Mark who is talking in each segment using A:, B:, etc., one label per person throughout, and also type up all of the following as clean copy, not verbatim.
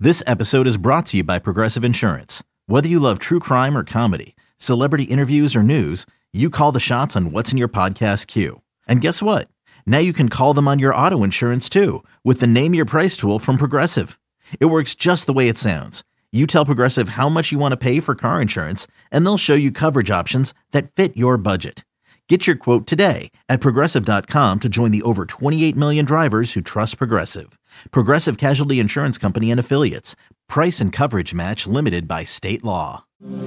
A: This episode is brought to you by Progressive Insurance. Whether you love true crime or comedy, celebrity interviews or news, you call the shots on what's in your podcast queue. And guess what? Now you can call them on your auto insurance too with the Name Your Price tool from Progressive. It works just the way it sounds. You tell Progressive how much you want to pay for car insurance, and they'll show you coverage options that fit your budget. Get your quote today at Progressive.com to join the over 28 million drivers who trust Progressive. Progressive Casualty Insurance Company and Affiliates. Price and coverage match limited by state law.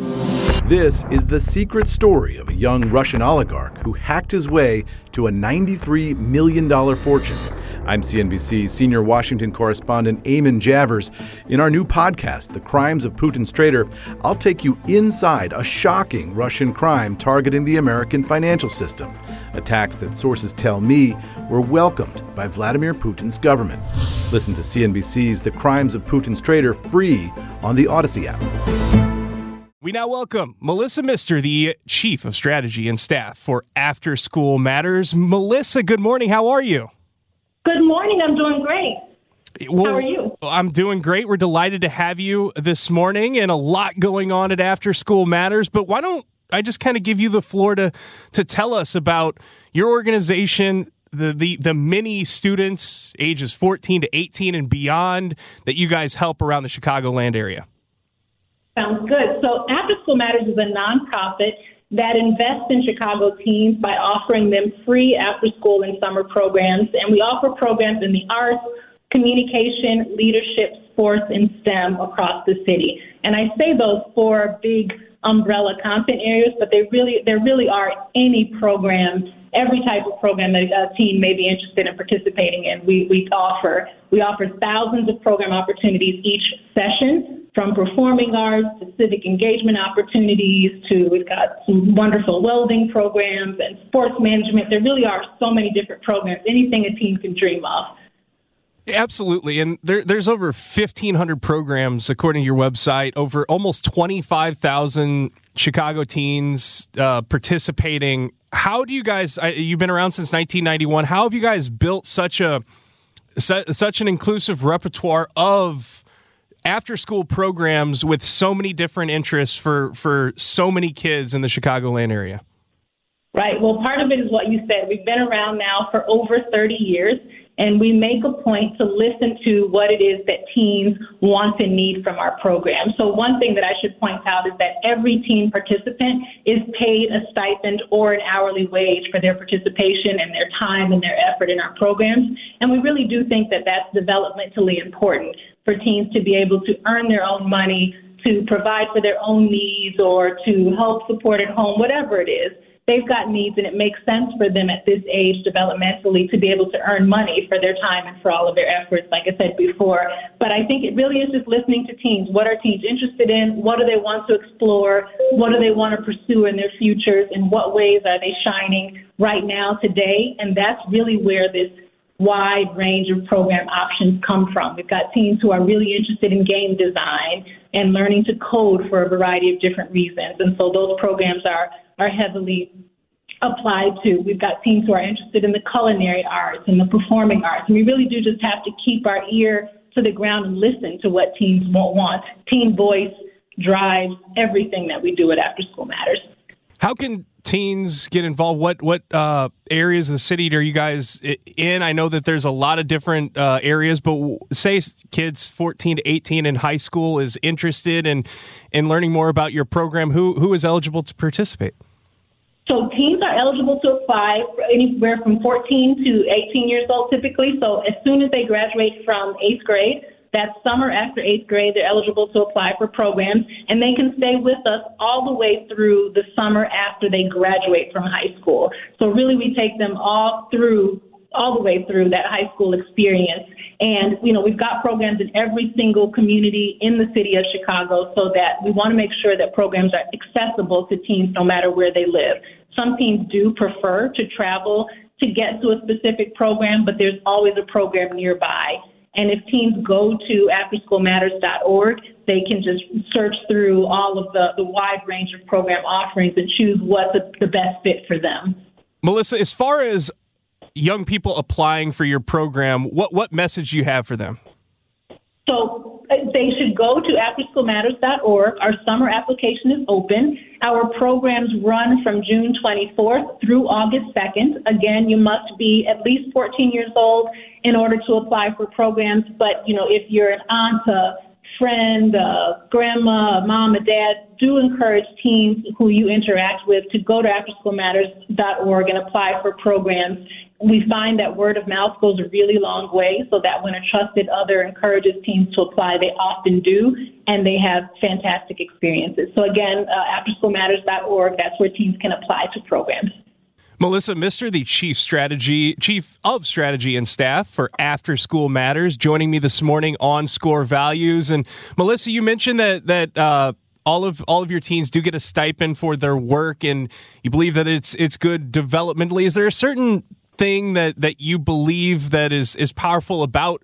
B: This is the secret story of a young Russian oligarch who hacked his way to a $93 million fortune. I'm CNBC senior Washington correspondent Eamon Javers. In our new podcast, The Crimes of Putin's Traitor, I'll take you inside a shocking Russian crime targeting the American financial system. Attacks that sources tell me were welcomed by Vladimir Putin's government. Listen to CNBC's The Crimes of Putin's Traitor free on the Odyssey app.
C: We now welcome Melissa Mister, the Chief of Strategy and Staff for After School Matters. Melissa, good morning. How are you?
D: Good morning. I'm doing great. How are you?
C: I'm doing great. We're delighted to have you this morning, and a lot going on at After School Matters. But why don't I just kind of give you the floor to tell us about your organization, the many students ages 14 to 18 and beyond that you guys help around the Chicagoland area.
D: Sounds good. So After School Matters is a nonprofit that invests in Chicago teens by offering them free after-school and summer programs. And we offer programs in the arts, communication, leadership, sports, and STEM across the city. And I say those four big umbrella content areas, but there really are any program, every type of program that a teen may be interested in participating in. We offer thousands of program opportunities each session, from performing arts to civic engagement opportunities to we've got some wonderful welding programs and sports management. There really are so many different programs, anything a teen can dream of.
C: Absolutely. And there's over 1,500 programs, according to your website, over almost 25,000 Chicago teens participating. How do you guys, you've been around since 1991, how have you guys built such an inclusive repertoire of after-school programs with so many different interests for so many kids in the Chicagoland area?
D: Right. Well, part of it is what you said. We've been around now for over 30 years, and we make a point to listen to what it is that teens want and need from our program. So one thing that I should point out is that every teen participant is paid a stipend or an hourly wage for their participation and their time and their effort in our programs. And we really do think that that's developmentally important for teens to be able to earn their own money, to provide for their own needs, or to help support at home, whatever it is. They've got needs, and it makes sense for them at this age developmentally to be able to earn money for their time and for all of their efforts, like I said before. But I think it really is just listening to teens. What are teens interested in? What do they want to explore? What do they want to pursue in their futures? In what ways are they shining right now, today? And that's really where this wide range of program options come from. We've got teens who are really interested in game design and learning to code for a variety of different reasons. And so those programs are heavily applied to. We've got teens who are interested in the culinary arts and the performing arts. And we really do just have to keep our ear to the ground and listen to what teens want. Teen voice drives everything that we do at After School Matters.
C: How can teens get involved? What areas of the city are you guys in? I know that there's a lot of different areas, but say kids 14 to 18 in high school is interested in learning more about your program. Who is eligible to participate?
D: So teens are eligible to apply anywhere from 14 to 18 years old typically. So as soon as they graduate from 8th grade, that summer after 8th grade, they're eligible to apply for programs, and they can stay with us all the way through the summer after they graduate from high school. So really we take them all the way through that high school experience. And, we've got programs in every single community in the city of Chicago so that we want to make sure that programs are accessible to teens no matter where they live. Some teens do prefer to travel to get to a specific program, but there's always a program nearby. And if teens go to afterschoolmatters.org, they can just search through all of the wide range of program offerings and choose what's the best fit for them.
C: Melissa, as far as young people applying for your program, what message do you have for them?
D: So they should go to afterschoolmatters.org. Our summer application is open. Our programs run from June 24th through August 2nd. Again, you must be at least 14 years old in order to apply for programs. But, if you're an aunt, a friend, a grandma, a mom, a dad, do encourage teens who you interact with to go to afterschoolmatters.org and apply for programs. We find that word of mouth goes a really long way, so that when a trusted other encourages teens to apply, they often do, and they have fantastic experiences. So again, afterschoolmatters.org, that's where teens can apply to programs.
C: Melissa Mister, the Chief of Strategy and Staff for After School Matters, joining me this morning on Score Values. And Melissa, you mentioned that all of your teens do get a stipend for their work, and you believe that it's good developmentally. Is there a certain thing that you believe that is powerful about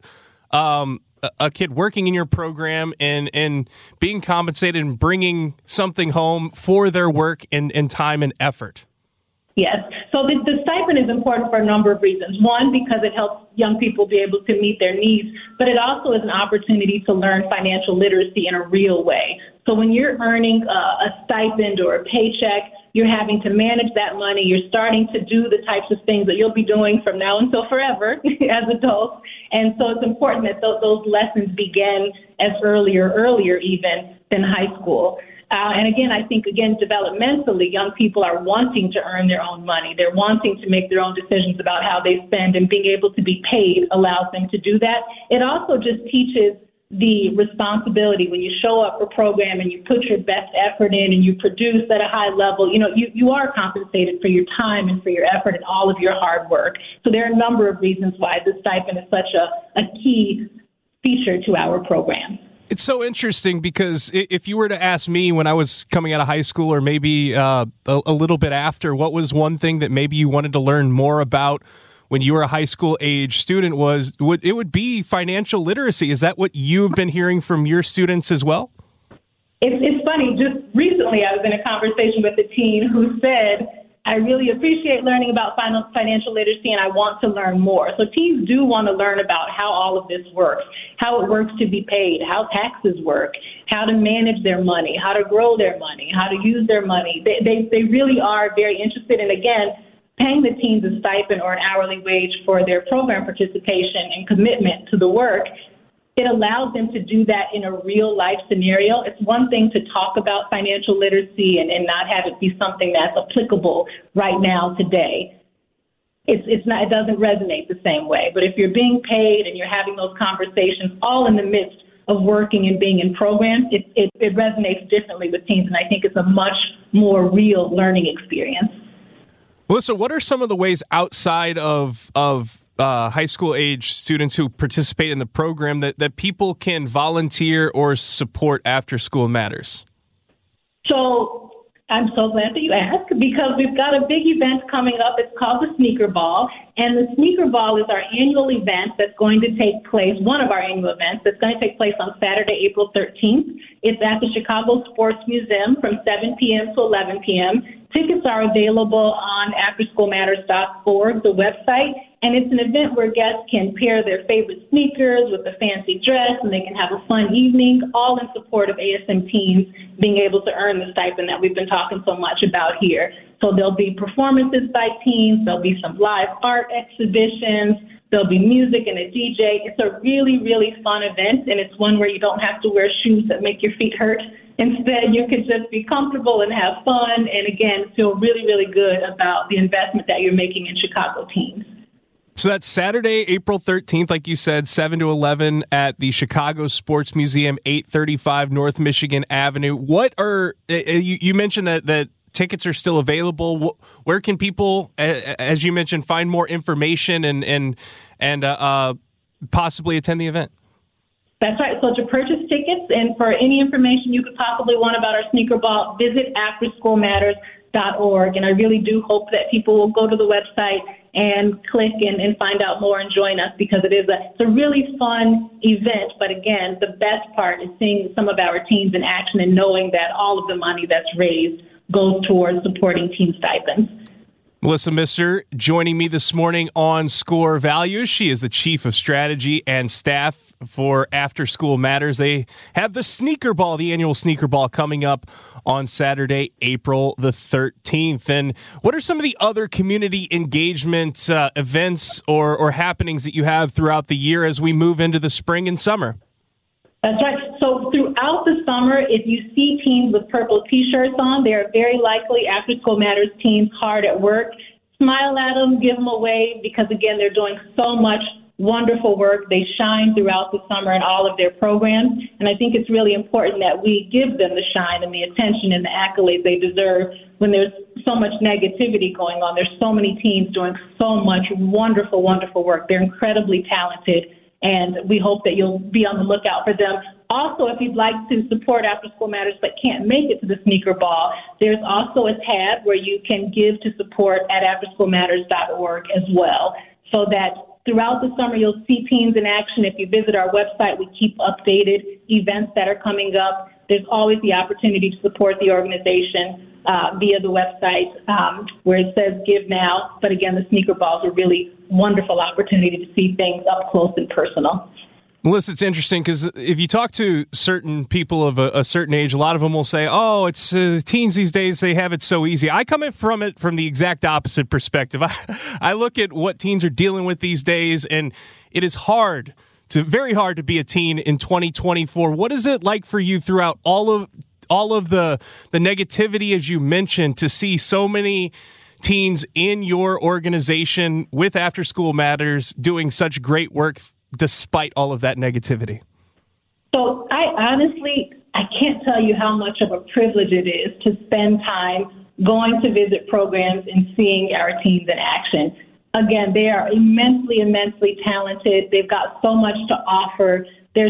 C: a kid working in your program and being compensated and bringing something home for their work and time and effort?
D: Yes. So the stipend is important for a number of reasons. One, because it helps young people be able to meet their needs, but it also is an opportunity to learn financial literacy in a real way. So when you're earning a stipend or a paycheck, you're having to manage that money. You're starting to do the types of things that you'll be doing from now until forever as adults. And so it's important that those lessons begin as earlier even than high school. And again, I think, developmentally, young people are wanting to earn their own money. They're wanting to make their own decisions about how they spend, and being able to be paid allows them to do that. It also just teaches the responsibility when you show up for a program and you put your best effort in and you produce at a high level. You are compensated for your time and for your effort and all of your hard work. So there are a number of reasons why the stipend is such a key feature to our program.
C: It's so interesting because if you were to ask me when I was coming out of high school, or maybe a little bit after, what was one thing that maybe you wanted to learn more about when you were a high school age student, it would be financial literacy. Is that what you've been hearing from your students as well?
D: It's funny. Just recently, I was in a conversation with a teen who said, I really appreciate learning about financial literacy, and I want to learn more. So teens do want to learn about how all of this works, how it works to be paid, how taxes work, how to manage their money, how to grow their money, how to use their money. They really are very interested in, again, paying the teens a stipend or an hourly wage for their program participation and commitment to the work. It allows them to do that in a real life scenario. It's one thing to talk about financial literacy and not have it be something that's applicable right now today. It doesn't resonate the same way. But if you're being paid and you're having those conversations all in the midst of working and being in programs, it resonates differently with teens, and I think it's a much more real learning experience.
C: Melissa, what are some of the ways outside of high school age students who participate in the program that people can volunteer or support After School Matters?
D: So I'm so glad that you asked, because we've got a big event coming up. It's called the Sneaker Ball, and the Sneaker Ball is our annual event that's going to take place, one of our annual events that's going to take place on Saturday, April 13th. It's at the Chicago Sports Museum from 7 p.m. to 11 p.m. Tickets are available on afterschoolmatters.org, the website, and it's an event where guests can pair their favorite sneakers with a fancy dress, and they can have a fun evening, all in support of ASM teens being able to earn the stipend that we've been talking so much about here. So there'll be performances by teens, there'll be some live art exhibitions, there'll be music and a DJ. It's a really, really fun event, and it's one where you don't have to wear shoes that make your feet hurt. Instead, you can just be comfortable and have fun, and again, feel really, really good about the investment that you're making in Chicago teens.
C: So that's Saturday, April 13th, like you said, 7 to 11 at the Chicago Sports Museum, 835 North Michigan Avenue. What are you mentioned that tickets are still available. Where can people, as you mentioned, find more information and possibly attend the event?
D: That's right. So to purchase tickets and for any information you could possibly want about our Sneaker Ball, visit afterschoolmatters.org. And I really do hope that people will go to the website and click and find out more and join us, because it's a really fun event. But again, the best part is seeing some of our teens in action and knowing that all of the money that's raised goes towards supporting teen stipends.
C: Melissa Mister joining me this morning on Score Values. She is the Chief of Strategy and Staff for After School Matters. They have the Sneaker Ball, the annual Sneaker Ball, coming up on Saturday, April the 13th. And what are some of the other community engagement events or happenings that you have throughout the year as we move into the spring and summer?
D: That's right. So throughout the summer, if you see teens with purple T-shirts on, they are very likely After School Matters teens hard at work. Smile at them, give them a wave, because, again, they're doing so much wonderful work. They shine throughout the summer in all of their programs, and I think it's really important that we give them the shine and the attention and the accolades they deserve when there's so much negativity going on. There's so many teens doing so much wonderful, wonderful work. They're incredibly talented, and we hope that you'll be on the lookout for them. Also, if you'd like to support After School Matters but can't make it to the Sneaker Ball, there's also a tab where you can give to support at afterschoolmatters.org as well, so that throughout the summer you'll see teens in action. If you visit our website, we keep updated events that are coming up. There's always the opportunity to support the organization via the website where it says Give Now. But again, the Sneaker Ball is a really wonderful opportunity to see things up close and personal.
C: Melissa, it's interesting because if you talk to certain people of a certain age, a lot of them will say, oh, it's teens these days, they have it so easy. I come in from the exact opposite perspective. I look at what teens are dealing with these days, and it is very hard to be a teen in 2024. What is it like for you throughout all of the negativity, as you mentioned, to see so many teens in your organization with After School Matters doing such great work despite all of that negativity?
D: So I can't tell you how much of a privilege it is to spend time going to visit programs and seeing our teens in action. Again, they are immensely, immensely talented. They've got so much to offer. They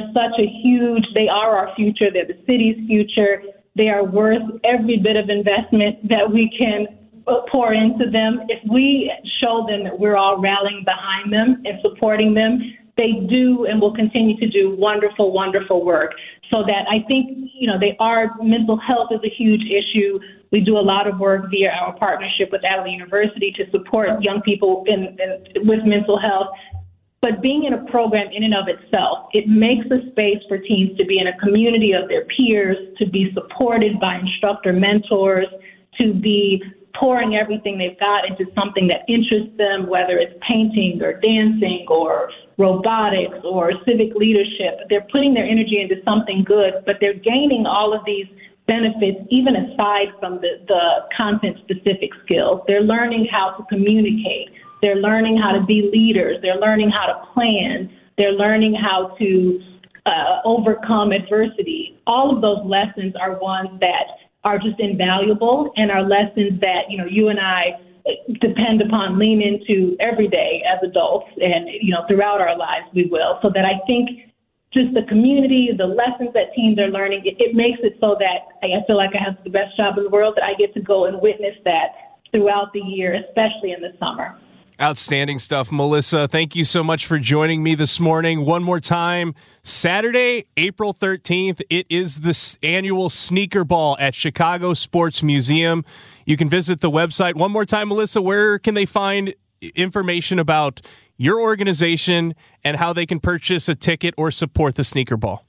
D: are our future. They're the city's future. They are worth every bit of investment that we can pour into them. If we show them that we're all rallying behind them and supporting them, they do and will continue to do wonderful, wonderful work. So that I think, mental health is a huge issue. We do a lot of work via our partnership with Adler University to support young people with mental health. But being in a program in and of itself, it makes a space for teens to be in a community of their peers, to be supported by instructor mentors, to be pouring everything they've got into something that interests them, whether it's painting or dancing or robotics or civic leadership. They're putting their energy into something good, but they're gaining all of these benefits even aside from the content-specific skills. They're learning how to communicate. They're learning how to be leaders. They're learning how to plan. They're learning how to overcome adversity. All of those lessons are ones that are just invaluable and are lessons that, you and I depend upon, lean into every day as adults, and, throughout our lives we will. So that I think just the community, the lessons that teens are learning, it makes it so that I feel like I have the best job in the world, that I get to go and witness that throughout the year, especially in the summer.
C: Outstanding stuff, Melissa. Thank you so much for joining me this morning. One more time, Saturday, April 13th, it is the annual Sneaker Ball at Chicago Sports Museum. You can visit the website. One more time, Melissa, where can they find information about your organization and how they can purchase a ticket or support the Sneaker Ball?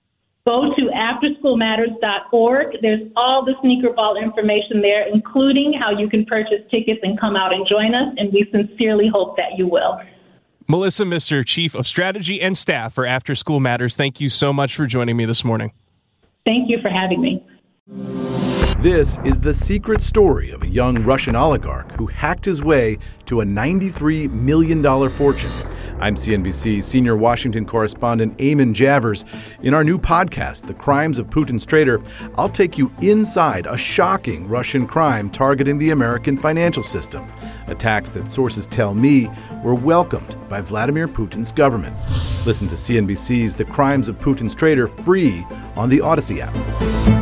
D: Go to afterschoolmatters.org. There's all the Sneaker Ball information there, including how you can purchase tickets and come out and join us, and we sincerely hope that you will.
C: Melissa Mister, Chief of Strategy and Staff for After School Matters, thank you so much for joining me this morning.
D: Thank you for having me.
B: This is the secret story of a young Russian oligarch who hacked his way to a $93 million fortune. I'm CNBC senior Washington correspondent Eamon Javers. In our new podcast, The Crimes of Putin's Traitor, I'll take you inside a shocking Russian crime targeting the American financial system. Attacks that sources tell me were welcomed by Vladimir Putin's government. Listen to CNBC's The Crimes of Putin's Traitor free on the Odyssey app.